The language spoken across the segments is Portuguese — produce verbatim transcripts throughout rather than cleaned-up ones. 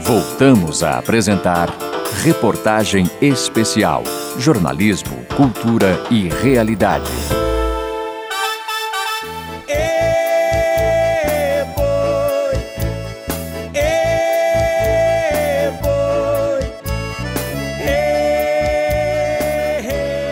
Voltamos a apresentar Reportagem Especial. Jornalismo, cultura e realidade. Ê, boi, ê, boi, ê,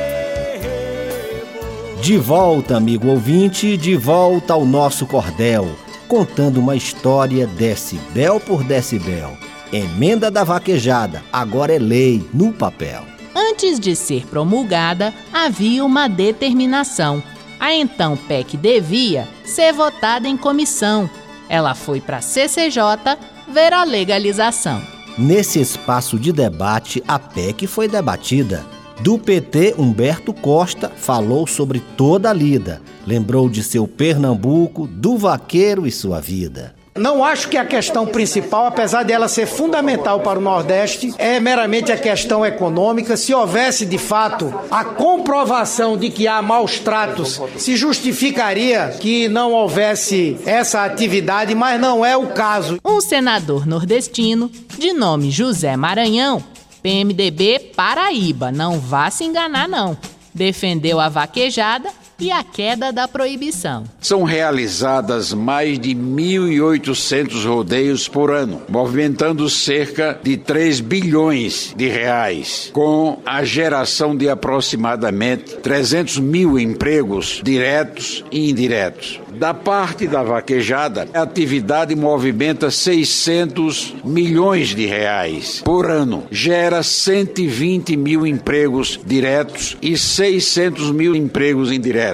boi. De volta, amigo ouvinte, de volta ao nosso cordel, contando uma história decibel por decibel. Emenda da vaquejada, agora é lei no papel. Antes de ser promulgada, havia uma determinação. A então P E C devia ser votada em comissão. Ela foi para a C C J ver a legalização. Nesse espaço de debate, a P E C foi debatida. Do P T, Humberto Costa falou sobre toda a lida. Lembrou de seu Pernambuco, do vaqueiro e sua vida. Não acho que a questão principal, apesar dela ser fundamental para o Nordeste, é meramente a questão econômica. Se houvesse, de fato, a comprovação de que há maus tratos, se justificaria que não houvesse essa atividade, mas não é o caso. Um senador nordestino, de nome José Maranhão, P M D B Paraíba, não vá se enganar não, defendeu a vaquejada e a queda da proibição. São realizadas mais de mil e oitocentos rodeios por ano, movimentando cerca de três bilhões de reais, com a geração de aproximadamente trezentos mil empregos diretos e indiretos. Da parte da vaquejada, a atividade movimenta seiscentos milhões de reais por ano, gera cento e vinte mil empregos diretos e seiscentos mil empregos indiretos.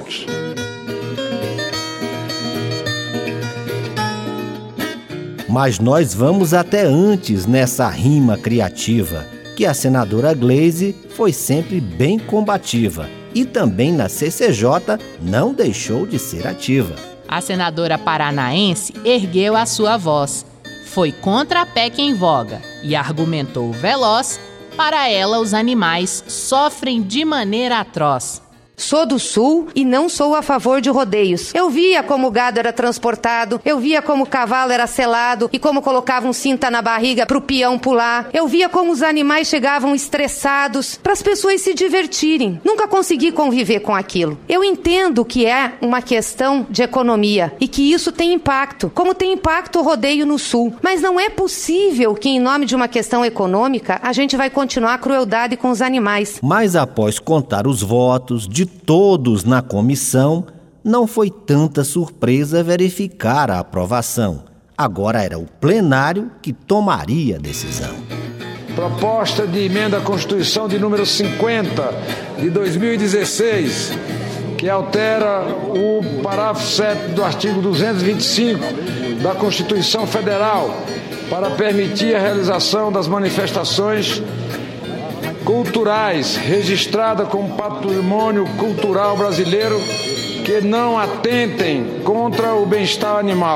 Mas nós vamos até antes nessa rima criativa, que a senadora Gleisi foi sempre bem combativa e também na C C J não deixou de ser ativa. A senadora paranaense ergueu a sua voz, foi contra a P E C em voga e argumentou veloz: para ela os animais sofrem de maneira atroz. Sou do Sul e não sou a favor de rodeios. Eu via como o gado era transportado, eu via como o cavalo era selado e como colocavam cinta na barriga pro peão pular. Eu via como os animais chegavam estressados para as pessoas se divertirem. Nunca consegui conviver com aquilo. Eu entendo que é uma questão de economia e que isso tem impacto, como tem impacto o rodeio no Sul. Mas não é possível que, em nome de uma questão econômica, a gente vai continuar a crueldade com os animais. Mas após contar os votos de todos na comissão, não foi tanta surpresa verificar a aprovação. Agora era o plenário que tomaria a decisão. Proposta de emenda à Constituição de número cinquenta de dois mil e dezesseis, que altera o parágrafo sétimo do artigo duzentos e vinte e cinco da Constituição Federal para permitir a realização das manifestações culturais registrada como patrimônio cultural brasileiro que não atentem contra o bem-estar animal.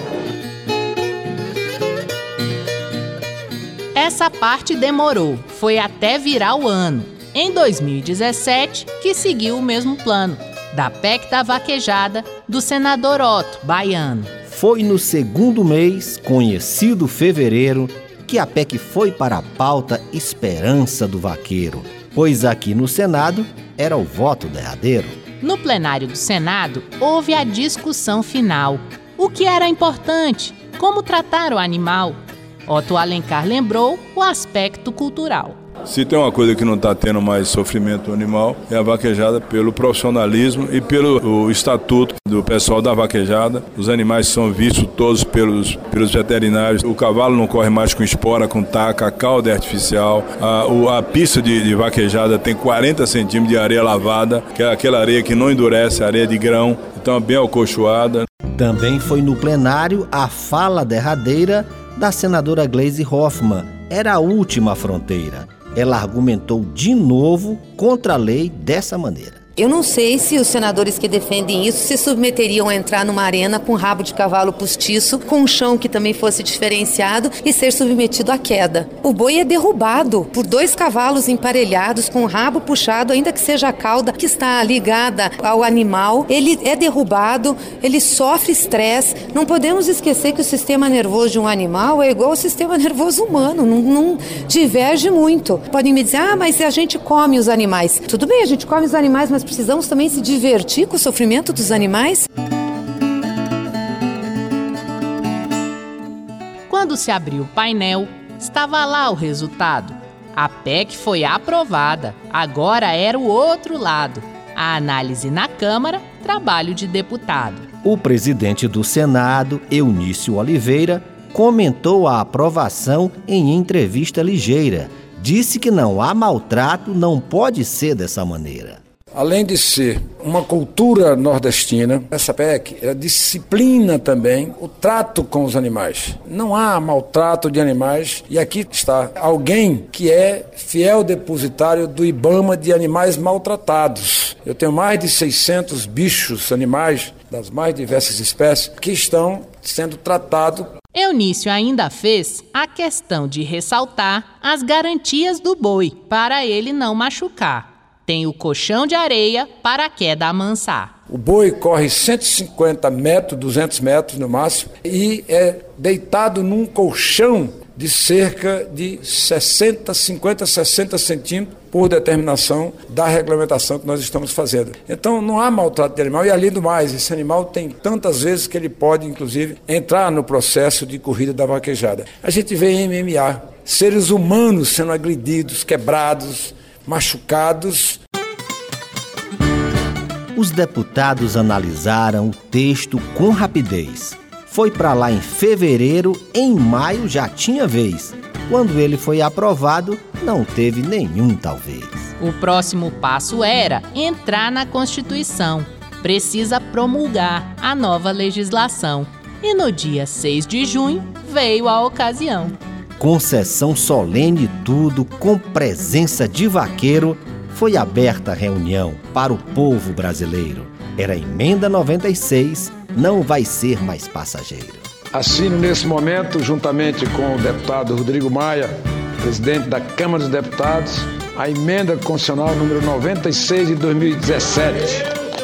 Essa parte demorou, foi até virar o ano, em dois mil e dezessete, que seguiu o mesmo plano, da P E C da vaquejada do senador Otto, baiano. Foi no segundo mês, conhecido fevereiro, que a P E C foi para a pauta Esperança do Vaqueiro, pois aqui no Senado era o voto derradeiro. No plenário do Senado, houve a discussão final. O que era importante? Como tratar o animal? Otto Alencar lembrou o aspecto cultural. Se tem uma coisa que não está tendo mais sofrimento animal, é a vaquejada pelo profissionalismo e pelo o estatuto do pessoal da vaquejada. Os animais são vistos todos pelos, pelos veterinários. O cavalo não corre mais com espora, com taca, a cauda é artificial. A, o, a pista de, de vaquejada tem quarenta centímetros de areia lavada, que é aquela areia que não endurece, areia de grão, então é bem alcochoada. Também foi no plenário a fala derradeira da senadora Gleisi Hoffmann. Era a última fronteira. Ela argumentou de novo contra a lei dessa maneira. Eu não sei se os senadores que defendem isso se submeteriam a entrar numa arena com rabo de cavalo postiço, com um chão que também fosse diferenciado e ser submetido à queda. O boi é derrubado por dois cavalos emparelhados com o rabo puxado, ainda que seja a cauda que está ligada ao animal. Ele é derrubado, ele sofre estresse. Não podemos esquecer que o sistema nervoso de um animal é igual ao sistema nervoso humano, não, não diverge muito. Podem me dizer, ah, mas a gente come os animais. Tudo bem, a gente come os animais, mas precisamos também se divertir com o sofrimento dos animais? Quando se abriu o painel, estava lá o resultado. A P E C foi aprovada, agora era o outro lado. A análise na Câmara, trabalho de deputado. O presidente do Senado, Eunício Oliveira, comentou a aprovação em entrevista ligeira. Disse que não há maltrato, não pode ser dessa maneira. Além de ser uma cultura nordestina, essa P E C ela disciplina também o trato com os animais. Não há maltrato de animais e aqui está alguém que é fiel depositário do IBAMA de animais maltratados. Eu tenho mais de seiscentos bichos, animais das mais diversas espécies que estão sendo tratados. Eunício ainda fez a questão de ressaltar as garantias do boi para ele não machucar. Tem o colchão de areia para a queda amansar. O boi corre cento e cinquenta metros, duzentos metros no máximo, e é deitado num colchão de cerca de sessenta, cinquenta, sessenta centímetros por determinação da regulamentação que nós estamos fazendo. Então não há maltrato de animal e, além do mais, esse animal tem tantas vezes que ele pode, inclusive, entrar no processo de corrida da vaquejada. A gente vê em M M A, seres humanos sendo agredidos, quebrados, machucados. Os deputados analisaram o texto com rapidez. Foi para lá em fevereiro, em maio já tinha vez. Quando ele foi aprovado, não teve nenhum talvez. O próximo passo era entrar na Constituição. Precisa promulgar a nova legislação. E no dia seis de junho veio a ocasião. Com sessão solene e tudo, com presença de vaqueiro, foi aberta a reunião para o povo brasileiro. Era a emenda noventa e seis, não vai ser mais passageiro. Assino nesse momento, juntamente com o deputado Rodrigo Maia, presidente da Câmara dos Deputados, a emenda constitucional número noventa e seis de dois mil e dezessete.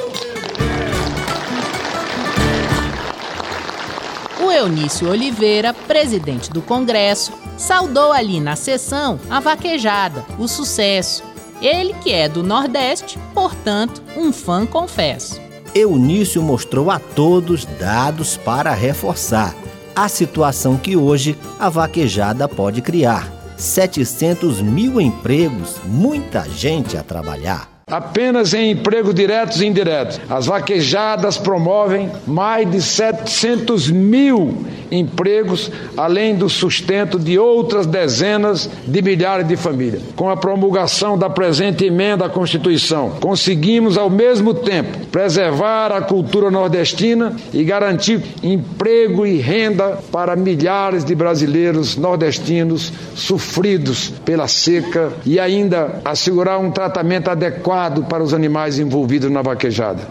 O Eunício Oliveira, presidente do Congresso, saudou ali na sessão a vaquejada, o sucesso. Ele que é do Nordeste, portanto, um fã confesso. Eunício mostrou a todos dados para reforçar a situação que hoje a vaquejada pode criar. setecentos mil empregos, muita gente a trabalhar. Apenas em empregos diretos e indiretos, as vaquejadas promovem mais de setecentos mil empregos, além do sustento de outras dezenas de milhares de famílias. Com a promulgação da presente emenda à Constituição, conseguimos ao mesmo tempo preservar a cultura nordestina e garantir emprego e renda para milhares de brasileiros nordestinos sofridos pela seca e ainda assegurar um tratamento adequado para os animais envolvidos na vaquejada.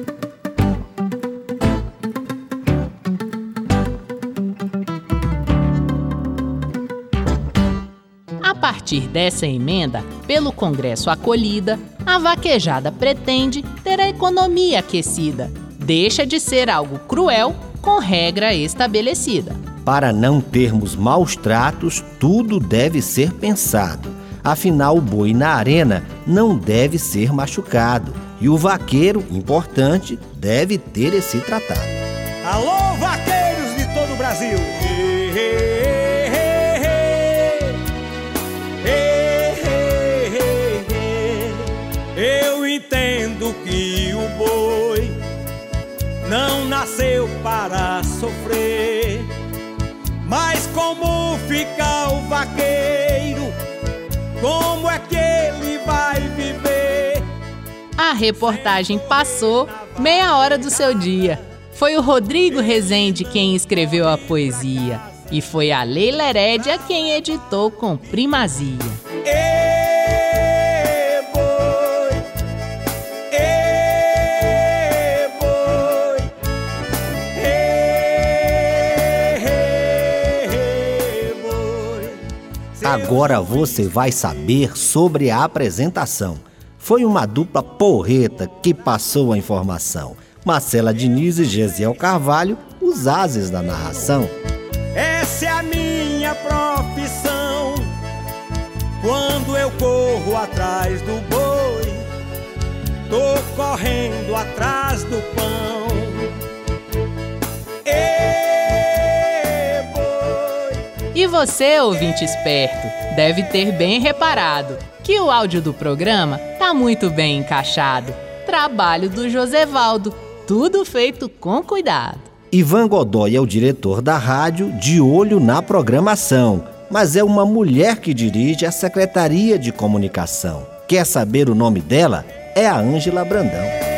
A partir dessa emenda, pelo Congresso acolhida, a vaquejada pretende ter a economia aquecida. Deixa de ser algo cruel com regra estabelecida. Para não termos maus tratos, tudo deve ser pensado. Afinal, o boi na arena não deve ser machucado. E o vaqueiro, importante, deve ter esse tratado. Alô, vaqueiros de todo o Brasil! Hey, hey, hey, hey, hey, hey. Eu entendo que o boi não nasceu para sofrer, mas como fica o vaqueiro? Como é que ele vai viver? A reportagem passou meia hora do seu dia. Foi o Rodrigo Rezende quem escreveu a poesia. E foi a Leila Herédia quem editou com primazia. Ê, boi, ê, Agora você vai saber sobre a apresentação. Foi uma dupla porreta que passou a informação. Marcela Diniz e Gesiel Carvalho, os ases da narração. Essa é a minha profissão. Quando eu corro atrás do boi, tô correndo atrás do pão. Ê, boi. E você, ouvinte esperto, deve ter bem reparado que o áudio do programa tá muito bem encaixado. Trabalho do Josevaldo, tudo feito com cuidado. Ivan Godoy é o diretor da rádio, de olho na programação, mas é uma mulher que dirige a Secretaria de Comunicação. Quer saber o nome dela? É a Ângela Brandão.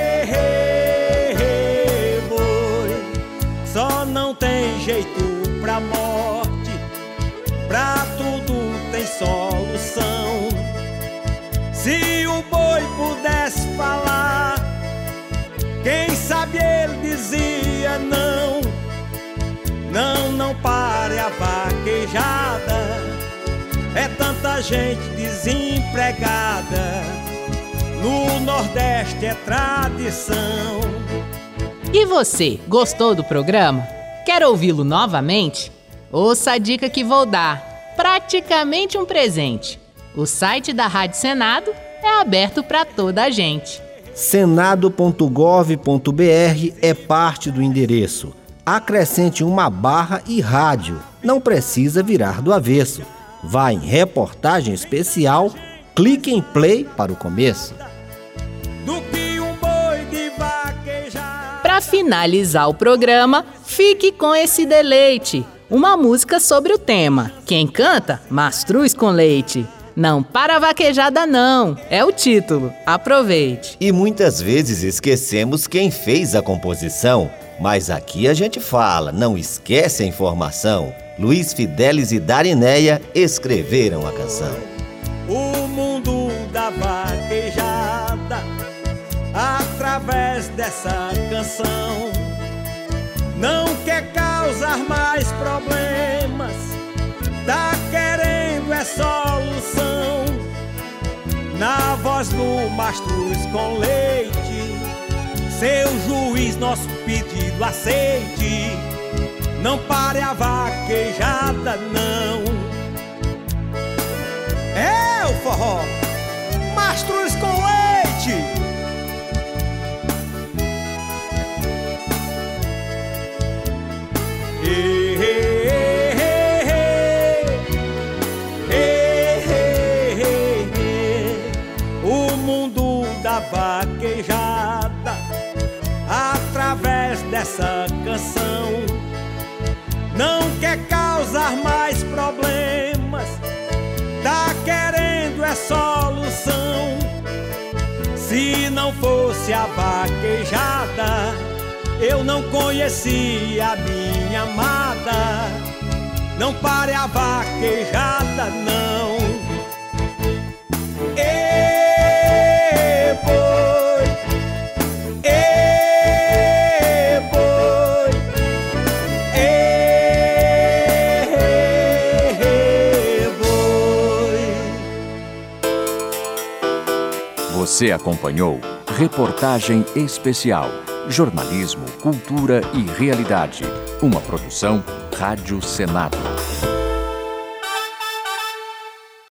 Só não tem jeito pra morte, pra tudo tem solução. Se o boi pudesse falar, quem sabe ele dizia não. Não, não pare a vaquejada, é tanta gente desempregada. No Nordeste é tradição. E você, gostou do programa? Quer ouvi-lo novamente? Ouça a dica que vou dar, praticamente um presente. O site da Rádio Senado é aberto para toda a gente. senado ponto gov ponto br é parte do endereço. Acrescente uma barra e rádio. Não precisa virar do avesso. Vá em reportagem especial, clique em play para o começo. Do que um boi de vaquejar. Para finalizar o programa, fique com esse deleite. Uma música sobre o tema. Quem canta? Mastruz com leite. Não para a vaquejada não, é o título. Aproveite. E muitas vezes esquecemos quem fez a composição. Mas aqui a gente fala, não esquece a informação. Luiz Fidelis e Darinéia escreveram a canção. O mundo da vaquejada, através dessa canção, não quer causar mais problemas, tá querendo é solução. Na voz do Mastruz com leite, seu juiz nosso pedido aceite. Não pare a vaquejada não. É o forró Mastruz com leite. Ei, ei, ei, ei, ei, ei. O mundo da vaquejada, através dessa canção, não quer causar mais problemas, tá querendo é solução. Se não fosse a vaquejada, eu não conhecia a minha amada. Não pare a vaquejada não. Ê, boi, ê, boi, ê, boi. Você acompanhou Reportagem Especial. Jornalismo, cultura e realidade. Uma produção Rádio Senado.